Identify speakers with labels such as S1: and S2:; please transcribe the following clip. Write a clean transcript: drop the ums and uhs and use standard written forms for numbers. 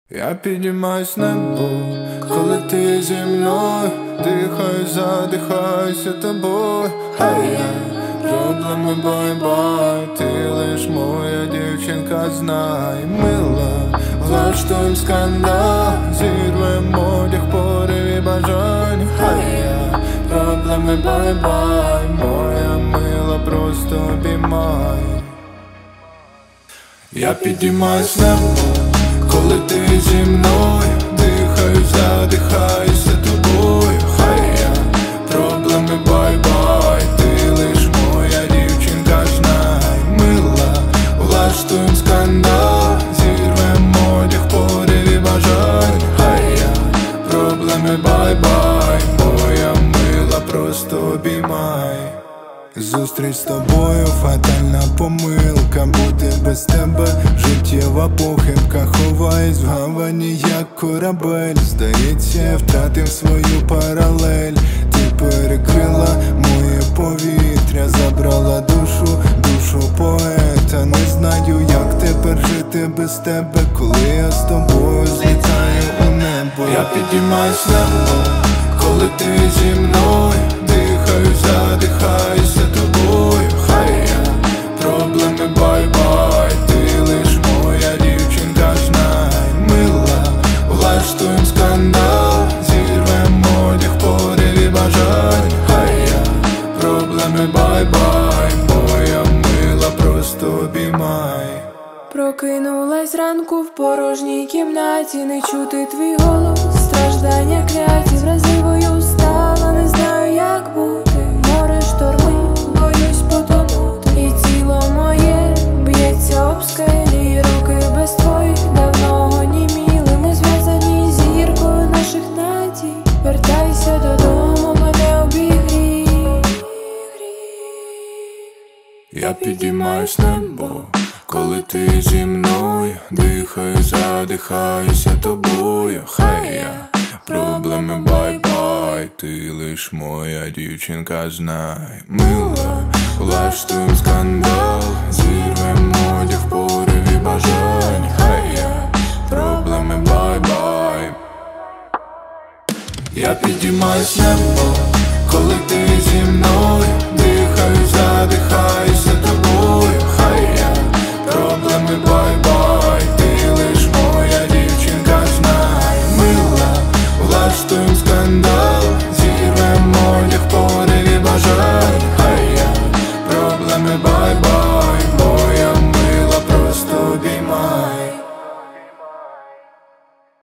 S1: Я підіймаюсь в небо, коли ти зі мною, дихаю, задихаюся тобою. Хай-я, проблеми бай-бай, ти лиш моя дівчинка, знай, мила. Влаштуєм скандал, зірвем одяг, пориві бажань. Хай-я, проблеми бай-бай, моя мила, просто обіймай. Я підіймаюсь в небо, коли ти зі мною, дихаю, задихаюся тобою. Хай-я, проблеми бай-бай, ти лиш моя дівчинка, знай, мила. Влаштуєм скандал, зірвем одяг, пориві бажань. Хай-я, проблеми бай-бай, моя мила, просто обіймай. Зустріч з тобою фатальна помилка, бути без тебе життєва похибка. Ховаюсь в гавані, як корабель, здається, я втратив свою паралель. Ти перекрила моє повітря, забрала душу поета. Не знаю, як тепер жити без тебе, коли я з тобою злітаю у небо. Я підіймаюсь в небо, коли ти зі мною, дихаю, задихаюся тобою. Хай-я, проблеми бай-бай, ти лиш моя дівчинка, знай, мила. Влаштуєм скандал, зірвем одяг, пориві бажань. Хай-я, проблеми бай-бай, моя мила, просто обіймай.
S2: Прокинулась зранку в порожній кімнаті, не чути твій голос, страждання кляті. Вразливою стала, не знаю, як бути. Море шторми, боюсь потонути, і тіло моє б'ється об скелі, і руки без твоїх давно оніміли. Ми зв'язані зіркою наших надій. Вертайся додому, мене обігрій.
S1: Я підіймаюсь в небо, коли ти зі мною, дихаю, задихаюся тобою. Хай-я, проблеми бай-бай, ти лиш моя дівчинка, знай, мила. Влаштуєм скандал, зірвем одяг, пориві бажань. Хай-я, проблеми бай-бай. Я підіймаюсь в небо, коли ти зі мною, дихаю, задихаюся